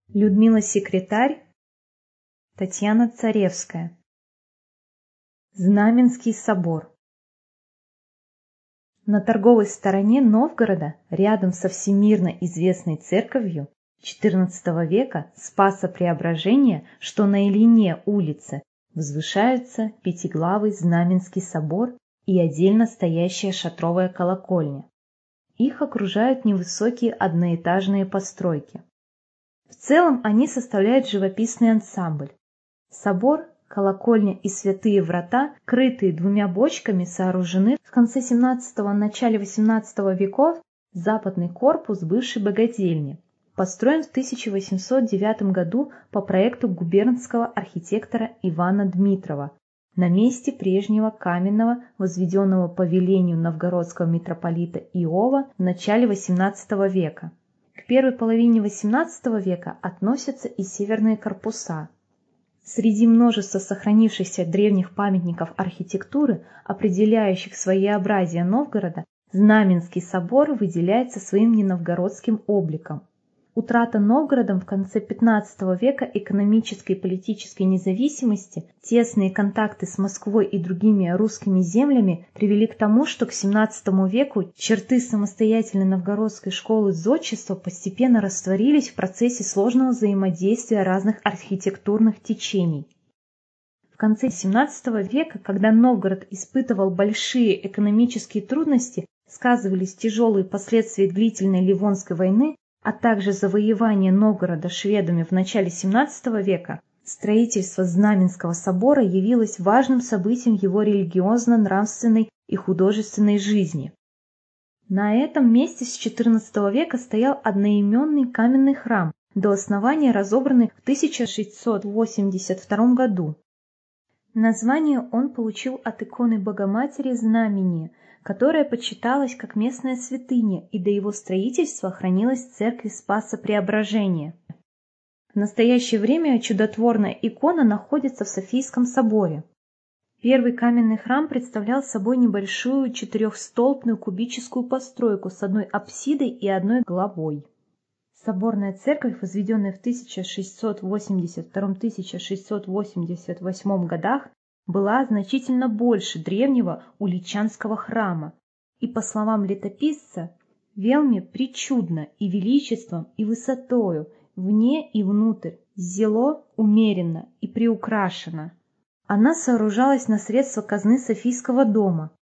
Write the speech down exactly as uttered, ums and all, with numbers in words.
Людмила Секретарь, Татьяна Царевская. Знаменский собор. На торговой стороне Новгорода, рядом со всемирно известной церковью четырнадцатого века Спаса-Преображения, что на Ильине улице, возвышаются пятиглавый Знаменский собор и отдельно стоящая шатровая колокольня. Их окружают невысокие одноэтажные постройки. В целом они составляют живописный ансамбль. Собор, колокольня и святые врата, крытые двумя бочками, сооружены в конце семнадцатого – начале восемнадцатого веков. Западный корпус бывшей богадельни построен в тысяча восемьсот девятом году по проекту губернского архитектора Ивана Дмитрова на месте прежнего каменного, возведенного по велению новгородского митрополита Иова в начале восемнадцатого века. К первой половине восемнадцатого века относятся и северные корпуса. Среди множества сохранившихся древних памятников архитектуры, определяющих своеобразие Новгорода, Знаменский собор выделяется своим неновгородским обликом. Утрата Новгородом в конце пятнадцатого века экономической и политической независимости, тесные контакты с Москвой и другими русскими землями привели к тому, что к семнадцатому веку черты самостоятельной новгородской школы зодчества постепенно растворились в процессе сложного взаимодействия разных архитектурных течений. В конце семнадцатого века, когда Новгород испытывал большие экономические трудности, сказывались тяжелые последствия длительной Ливонской войны, а также завоевание Новгорода шведами в начале семнадцатого века, строительство Знаменского собора явилось важным событием его религиозно-нравственной и художественной жизни. На этом месте с четырнадцатого века стоял одноименный каменный храм, до основания разобранный в тысяча шестьсот восемьдесят втором году. Название он получил от иконы Богоматери Знамения, которая почиталась как местная святыня, и до его строительства хранилась в церкви Спаса Преображения. В настоящее время чудотворная икона находится в Софийском соборе. Первый каменный храм представлял собой небольшую четырехстолбную кубическую постройку с одной апсидой и одной главой. Соборная церковь, возведенная в тысяча шестьсот восемьдесят втором — тысяча шестьсот восемьдесят восьмом годах, была значительно больше древнего Уличанского храма, и, по словам летописца, велми причудно и величеством, и высотою, вне и внутрь, зело умеренно и приукрашено. Она сооружалась на средства казны Софийского дома,